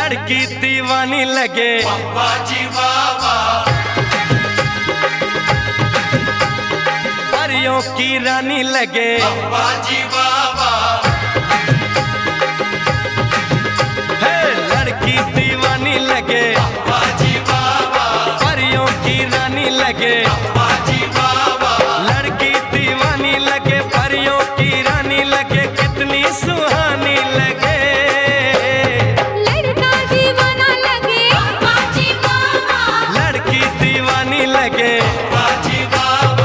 लड़की दीवानी लगे जी बाबा, परियों की रानी लगे जी बाबा, है लड़की दीवानी लगे जी बाबा, परियों की रानी लगे जी बाबा, लड़की दीवानी लगे परियों की रानी लगे कितनी सुहानी लगे लड़का दीवाना लगे जी बाबा, लड़की दीवानी लगे जी बाबा।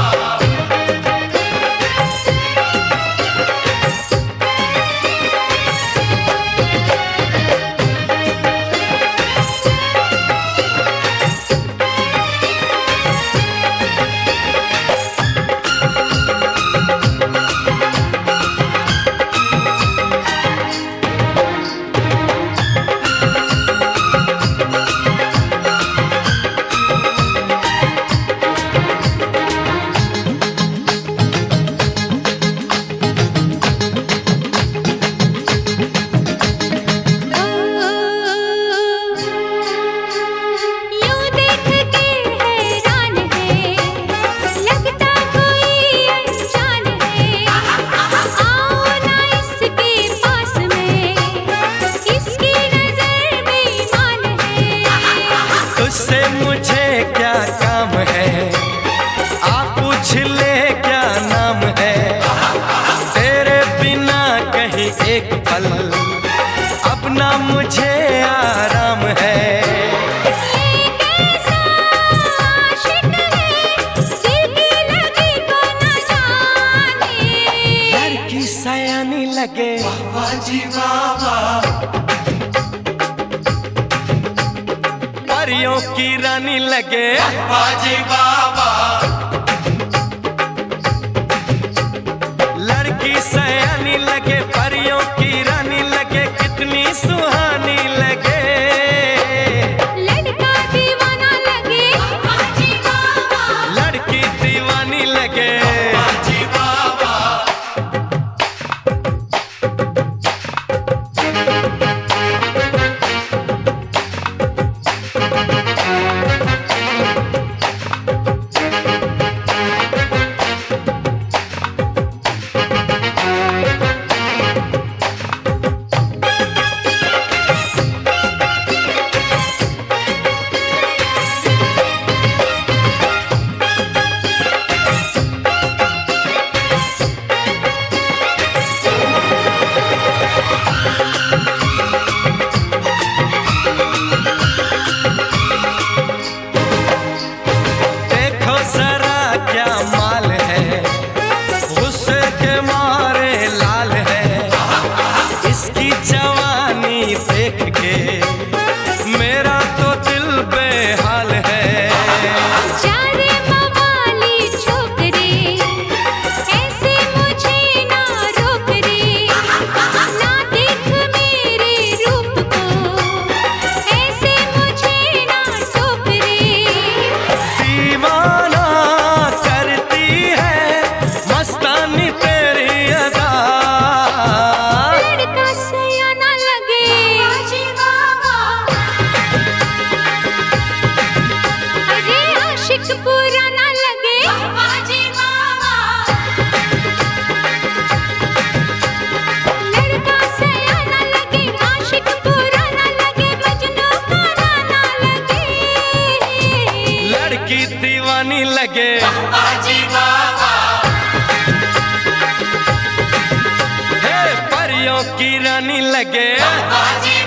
यूं देख के हैरान है, लगता कोई अनजान है। आओ ना इसके पास में, इसकी नजर बेईमान है। तुझसे मुझे क्या काम है आप पूछ ले क्या नाम है तेरे बिना कहीं एक पल अपना मुझे आराम है ये कैसा आशिक है, दिल की लगी को न जाने। लड़की सयानी लगे जी बाबा, परियों की रानी लगे जी बाबा, लड़की सयानी लगे परियों की रानी लगे कितनी सुहानी लगे लड़का दीवाना लगे जी बाबा, लड़की दीवानी लगे जी बाबा। देखो जरा क्या माल है गुस्से के मारे लाल है इसकी जवानी देख के मेरा तो दिल बेहाल है चारे मवाली छोकरे, ऐसे मुझे ना रोक रे। ना देख मेरे रूप को, ऐसे मुझे ना टोक रे। दीवाना करती है मस्तानी तेरी अदा लड़का सयाना लगे जी बाबा, अरे आशिक पुराना लगे जी बाबा। लड़का सयाना लगे, आशिक पुराना लगे, मजनू का गाना लगे। लड़की दीवानी लगे जी बाबा, हे परियों की रानी लगे जी